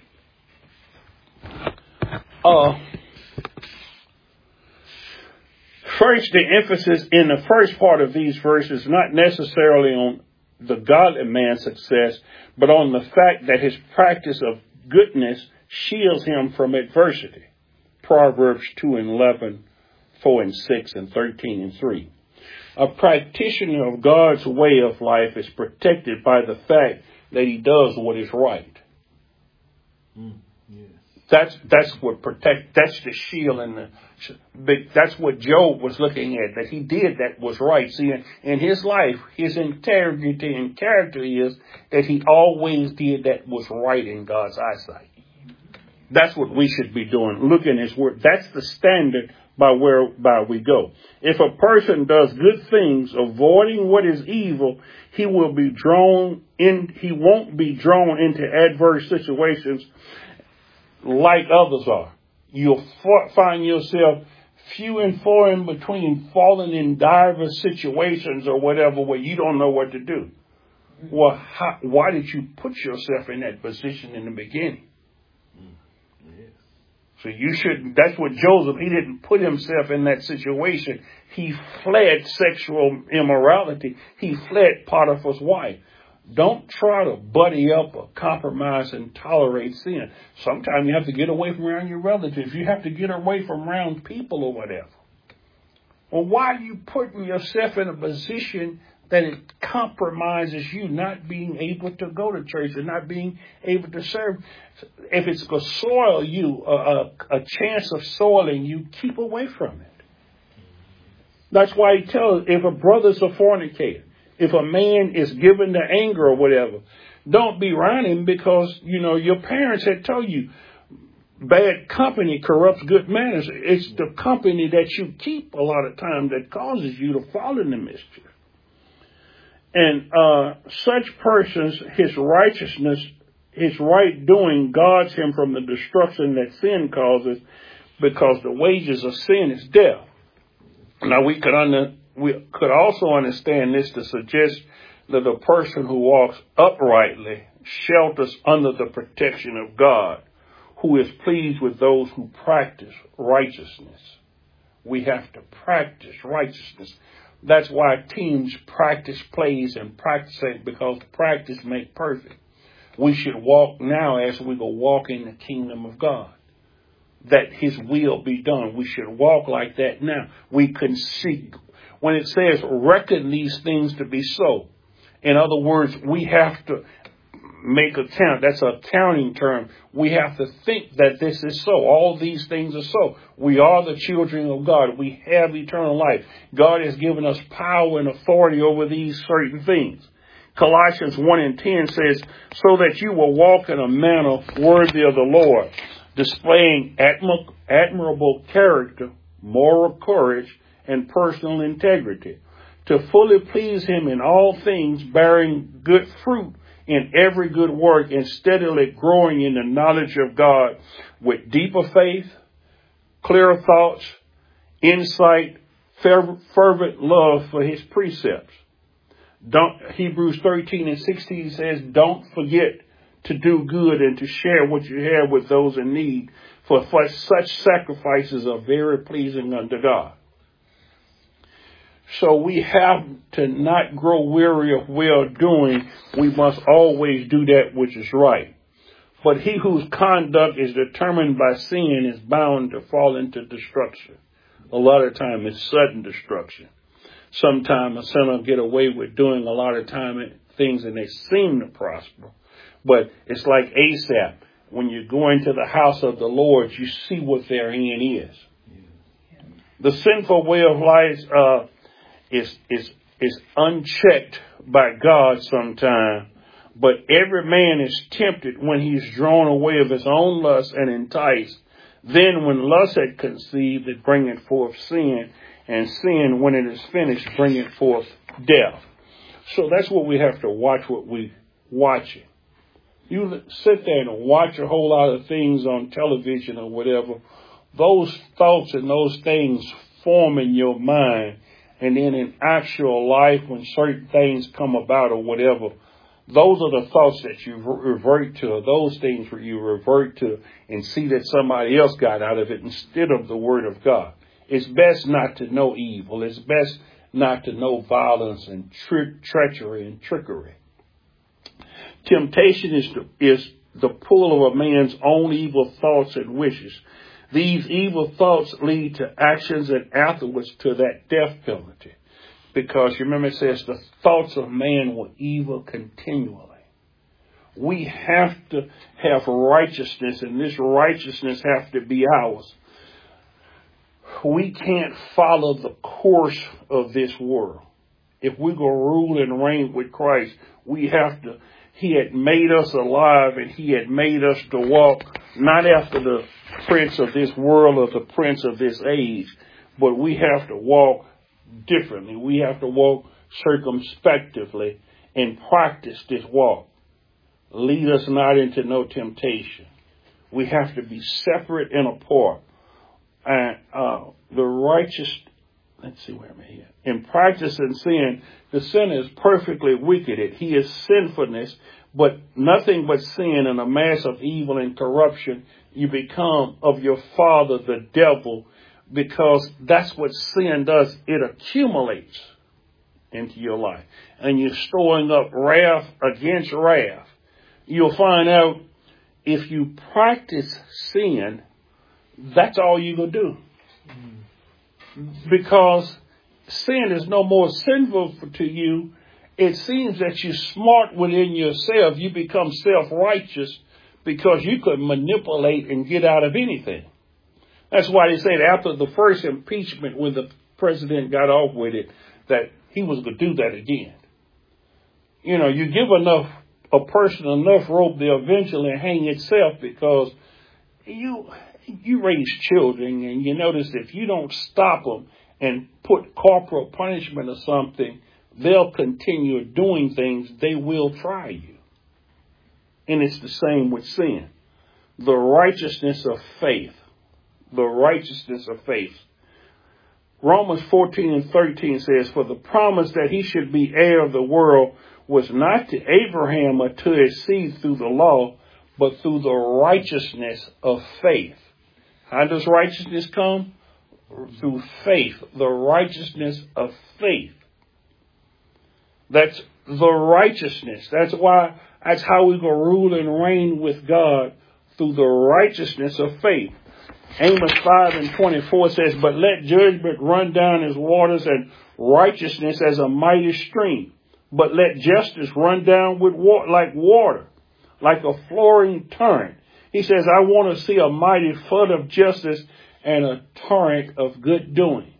First, the emphasis in the first part of these verses, not necessarily on the godly man's success, but on the fact that his practice of goodness shields him from adversity. Proverbs 2:11, 4:6, and 13:3. A practitioner of God's way of life is protected by the fact that he does what is right. That's what protect. That's the shield and that's what Job was looking at. That he did that was right. See, in his life, his integrity and character is that he always did that was right in God's eyesight. That's what we should be doing. Look in His Word. That's the standard whereby we go. If a person does good things, avoiding what is evil, he won't be drawn into adverse situations like others are. You'll find yourself few and far in between, falling in diverse situations or whatever where you don't know what to do. Well, why did you put yourself in that position in the beginning? So you shouldn't. That's what Joseph, he didn't put himself in that situation. He fled sexual immorality. He fled Potiphar's wife. Don't try to buddy up or compromise and tolerate sin. Sometimes you have to get away from around your relatives. You have to get away from around people or whatever. Well, why are you putting yourself in a position that it compromises you not being able to go to church and not being able to serve? If it's going to soil you, a chance of soiling you, keep away from it. That's why he tells, if a brother's a fornicator, if a man is given to anger or whatever, don't be around him because, your parents had told you bad company corrupts good manners. It's the company that you keep a lot of time that causes you to fall into mischief. And such persons, his righteousness, his right doing guards him from the destruction that sin causes, because the wages of sin is death. Now we could also understand this to suggest that a person who walks uprightly shelters under the protection of God, who is pleased with those who practice righteousness. We have to practice righteousness. That's why teams practice plays and practice it, because practice makes perfect. We should walk now as we go walk in the kingdom of God, that His will be done. We should walk like that now. We can see when it says reckon these things to be so. In other words, we have to make account. That's an accounting term. We have to think that this is so. All these things are so. We are the children of God. We have eternal life. God has given us power and authority over these certain things. Colossians 1:10 says, so that you will walk in a manner worthy of the Lord, displaying admirable character, moral courage, and personal integrity, to fully please Him in all things, bearing good fruit in every good work, and steadily growing in the knowledge of God with deeper faith, clearer thoughts, insight, fervent love for His precepts. Hebrews 13:16 says, don't forget to do good and to share what you have with those in need, for such sacrifices are very pleasing unto God. So we have to not grow weary of well-doing. We must always do that which is right. But he whose conduct is determined by sin is bound to fall into destruction. A lot of time it's sudden destruction. Sometimes a sinner get away with doing a lot of time things and they seem to prosper. But it's like Asaph. When you go into the house of the Lord, you see what their hand is. The sinful way of life is unchecked by God sometimes. But every man is tempted when he's drawn away of his own lust and enticed. Then when lust had conceived, it bringeth forth sin. And sin, when it is finished, bringeth forth death. So that's what we have to watch, what we watching. You sit there and watch a whole lot of things on television or whatever. Those thoughts and those things form in your mind. And then in actual life, when certain things come about or whatever, those are the thoughts that you revert to, those things where you revert to and see that somebody else got out of it instead of the Word of God. It's best not to know evil. It's best not to know violence and treachery and trickery. Temptation is the pull of a man's own evil thoughts and wishes. These evil thoughts lead to actions and afterwards to that death penalty. Because you remember it says the thoughts of man were evil continually. We have to have righteousness, and this righteousness has to be ours. We can't follow the course of this world. If we're going to rule and reign with Christ, we have to. He had made us alive, and He had made us to walk not after the prince of this world or the prince of this age, but we have to walk differently. We have to walk circumspectively and practice this walk. Lead us not into no temptation. We have to be separate and apart. And the righteous, let's see where I'm at. In practicing sin, the sinner is perfectly wicked. He is sinfulness, but nothing but sin and a mass of evil and corruption. You become of your father, the devil, because that's what sin does. It accumulates into your life. And you're storing up wrath against wrath. You'll find out if you practice sin, that's all you're going to do. Because sin is no more sinful to you. It seems that you're smart within yourself. You become self-righteous because you could manipulate and get out of anything. That's why they said after the first impeachment, when the president got off with it, that he was going to do that again. You know, you give a person enough rope, they'll eventually hang itself, because you raise children, and you notice if you don't stop them and put corporal punishment or something, they'll continue doing things. They will try you. And it's the same with sin. The righteousness of faith. The righteousness of faith. Romans 14:13 says, for the promise that he should be heir of the world was not to Abraham or to his seed through the law, but through the righteousness of faith. How does righteousness come? Through faith. The righteousness of faith. That's the righteousness. That's how we go rule and reign with God, through the righteousness of faith. Amos 5:24 says, but let judgment run down as waters, and righteousness as a mighty stream. But let justice run down with like water, like a flowing torrent. He says, I want to see a mighty flood of justice and a torrent of good doing.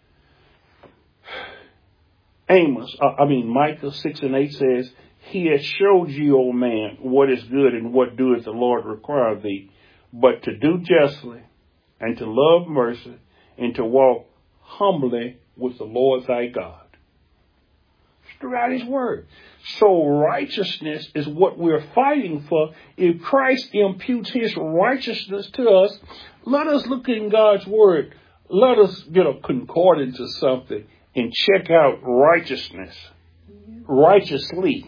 Micah 6:8 says, he has showed you, O man, what is good, and what doeth the Lord require of thee, but to do justly, and to love mercy, and to walk humbly with the Lord thy God. Throughout his word. So righteousness is what we're fighting for. If Christ imputes his righteousness to us, let us look in God's word. Let us get a concordance or something and check out righteousness. Righteously.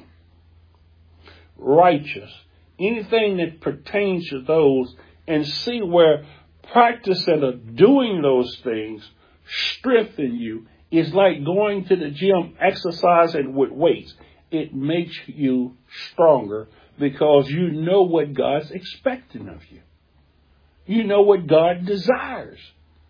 Righteous. Anything that pertains to those, and see where practicing of doing those things strengthen you. It's like going to the gym, exercising with weights. It makes you stronger because you know what God's expecting of you. You know what God desires.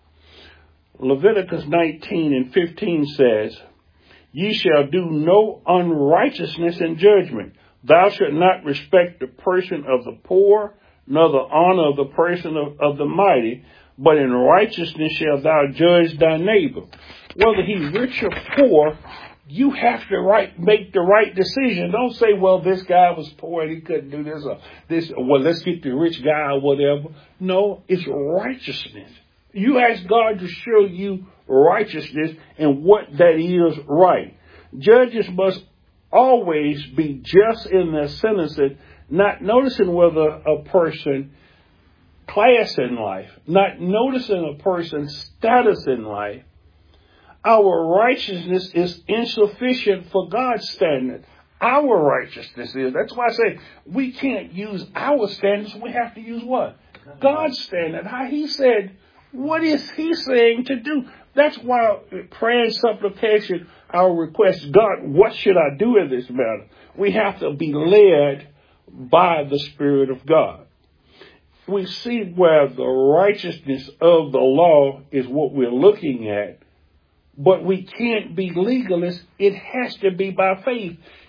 Leviticus 19:15 says, ye shall do no unrighteousness in judgment. Thou shalt not respect the person of the poor, nor the honor of the person of the mighty, but in righteousness shalt thou judge thy neighbor. Whether he's rich or poor, you have to make the right decision. Don't say, well, this guy was poor and he couldn't do this, or this, well, let's get the rich guy or whatever. No, it's righteousness. You ask God to show you righteousness and what that is right. Judges must always be just in their sentencing, not noticing whether a person class in life, not noticing a person's status in life. Our righteousness is insufficient for God's standard. Our righteousness is. That's why I say we can't use our standards. We have to use what? God's standard. How he said, what is he saying to do? That's why prayer and supplication, our request, God, what should I do in this matter? We have to be led by the Spirit of God. We see where the righteousness of the law is what we're looking at, but we can't be legalists. It has to be by faith.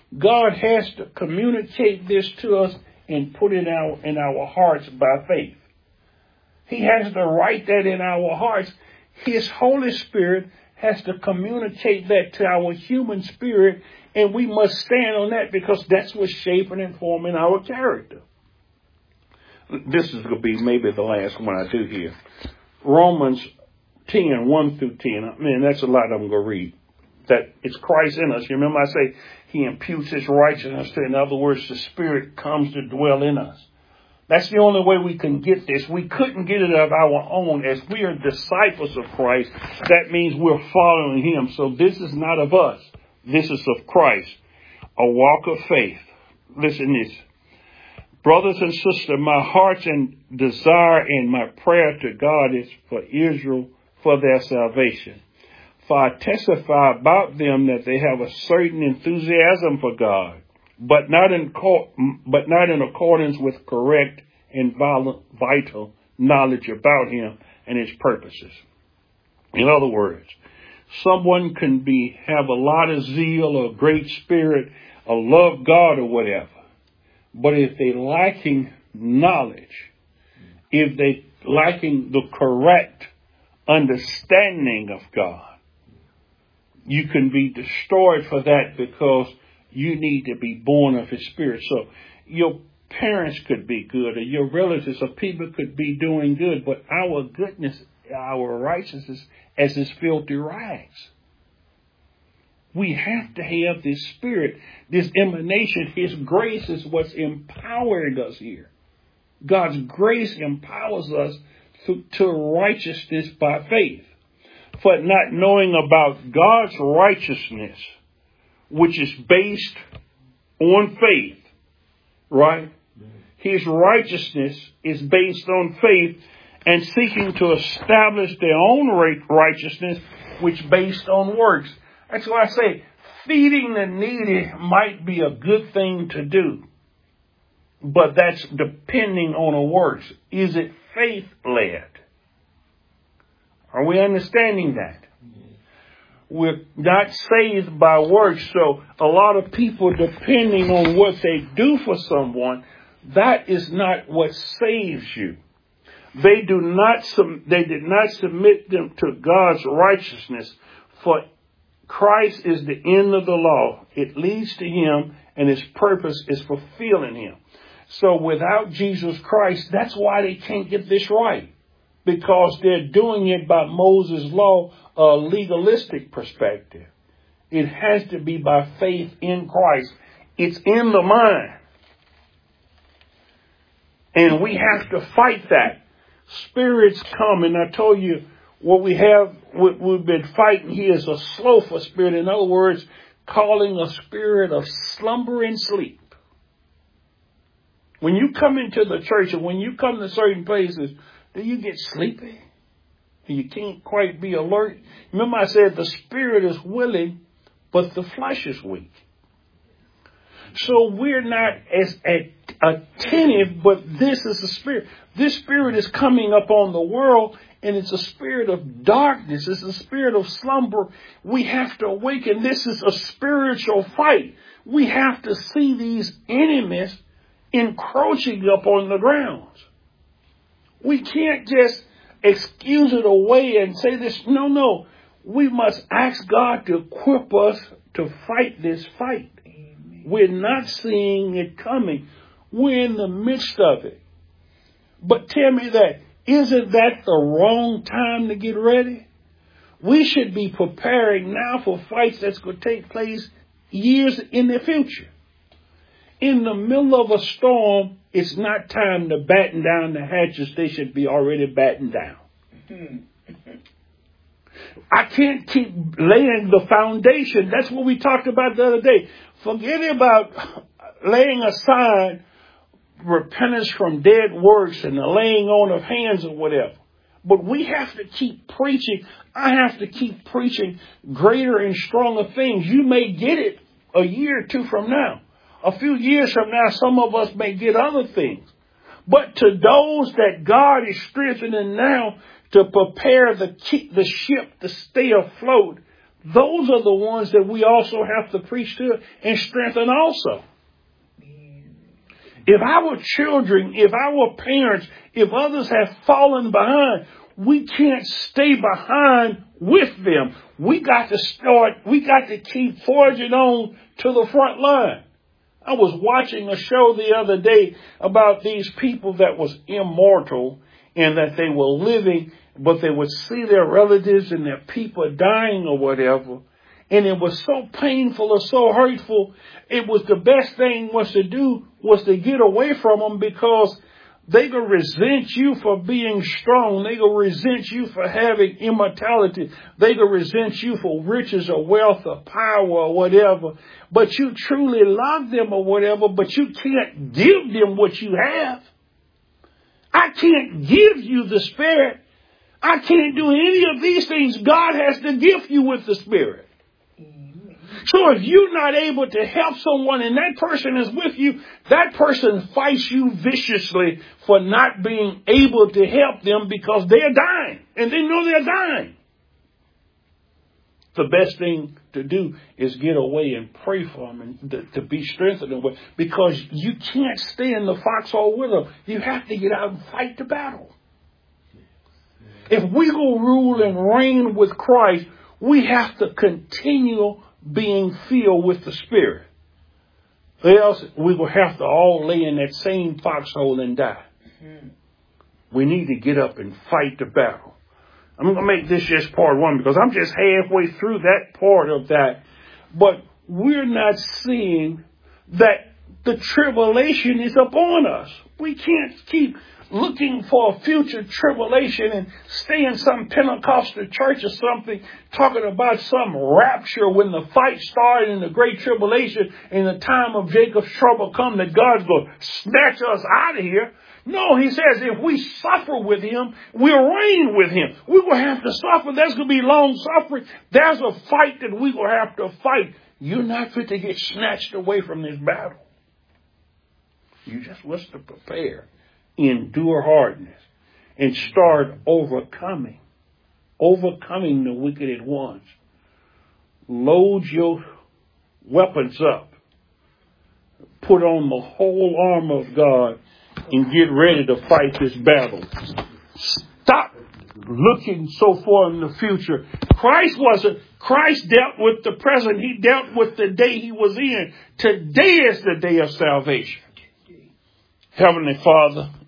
God has to communicate this to us and put it out in our hearts by faith. He has to write that in our hearts. His Holy Spirit has to communicate that to our human spirit, and we must stand on that because that's what's shaping and forming our character. This is going to be maybe the last one I do here. Romans 10, 1 through 10. Man, that's a lot I'm going to read. That it's Christ in us. You remember I say he imputes his righteousness to, in other words, the Spirit comes to dwell in us. That's the only way we can get this. We couldn't get it of our own. As we are disciples of Christ, that means we're following him. So this is not of us. This is of Christ. A walk of faith. Listen this. Brothers and sisters, my heart's and desire and my prayer to God is for Israel, for their salvation. For I testify about them that they have a certain enthusiasm for God, but not in accordance with correct and vital knowledge about him and his purposes. In other words, someone can have a lot of zeal or great spirit or love God or whatever, but if they lacking knowledge, if they lacking the correct understanding of God, you can be destroyed for that because you need to be born of his spirit. So your parents could be good or your relatives or people could be doing good, but our goodness, our righteousness as his filthy rags. We have to have this spirit, this emanation. His grace is what's empowering us here. God's grace empowers us to righteousness by faith. For not knowing about God's righteousness, which is based on faith, right? His righteousness is based on faith and seeking to establish their own righteousness, which based on works. That's why I say feeding the needy might be a good thing to do, but that's depending on a works. Is it faith-led? Are we understanding that? We're not saved by works, so a lot of people, depending on what they do for someone, that is not what saves you. They did not submit them to God's righteousness, for Christ is the end of the law. It leads to him, and his purpose is fulfilling him. So without Jesus Christ, that's why they can't get this right. Because they're doing it by Moses' law, a legalistic perspective. It has to be by faith in Christ. It's in the mind. And we have to fight that. Spirits come, and I told you what we've been fighting here is a slothful spirit. In other words, calling a spirit of slumber and sleep. When you come into the church or when you come to certain places, do you get sleepy? You can't quite be alert. Remember I said the spirit is willing, but the flesh is weak. So we're not as attentive, but this is the spirit. This spirit is coming upon the world, and it's a spirit of darkness. It's a spirit of slumber. We have to awaken. This is a spiritual fight. We have to see these enemies encroaching upon the grounds. We can't just excuse it away and say this. No. We must ask God to equip us to fight this fight. Amen. We're not seeing it coming. We're in the midst of it. But tell me that, isn't that the wrong time to get ready? We should be preparing now for fights that's going to take place years in the future. In the middle of a storm, it's not time to batten down the hatches. They should be already battened down. I can't keep laying the foundation. That's what we talked about the other day. Forget about laying aside repentance from dead works and the laying on of hands or whatever. But we have to keep preaching. I have to keep preaching greater and stronger things. You may get it a year or two from now. A few years from now, some of us may get other things. But to those that God is strengthening now to prepare the ship to stay afloat, those are the ones that we also have to preach to and strengthen also. If our children, if our parents, if others have fallen behind, we can't stay behind with them. We got to keep forging on to the front line. I was watching a show the other day about these people that was immortal and that they were living, but they would see their relatives and their people dying or whatever. And it was so painful or so hurtful. It was the best thing was to do was to get away from them, because they gonna resent you for being strong. They gonna resent you for having immortality. They gonna resent you for riches or wealth or power or whatever. But you truly love them or whatever, but you can't give them what you have. I can't give you the Spirit. I can't do any of these things. God has to gift you with the Spirit. So if you're not able to help someone and that person is with you, that person fights you viciously for not being able to help them because they're dying and they know they're dying. The best thing to do is get away and pray for them and to be strengthened, because you can't stay in the foxhole with them. You have to get out and fight the battle. If we go rule and reign with Christ, we have to continue being filled with the Spirit. Or else we will have to all lay in that same foxhole and die. We need to get up and fight the battle. I'm going to make this just part one because I'm just halfway through that part of that. But we're not seeing that the tribulation is upon us. We can't keep looking for a future tribulation and stay in some Pentecostal church or something talking about some rapture when the fight started in the great tribulation and the time of Jacob's trouble come, that God's going to snatch us out of here. No, he says if we suffer with him, we'll reign with him. We're going to have to suffer. There's going to be long suffering. There's a fight that we're going to have to fight. You're not fit to get snatched away from this battle. You just want to prepare, endure hardness, and start overcoming the wicked ones. Load your weapons up. Put on the whole armor of God and get ready to fight this battle. Stop looking so far in the future. Christ dealt with the present. He dealt with the day he was in. Today is the day of salvation. Heavenly Father,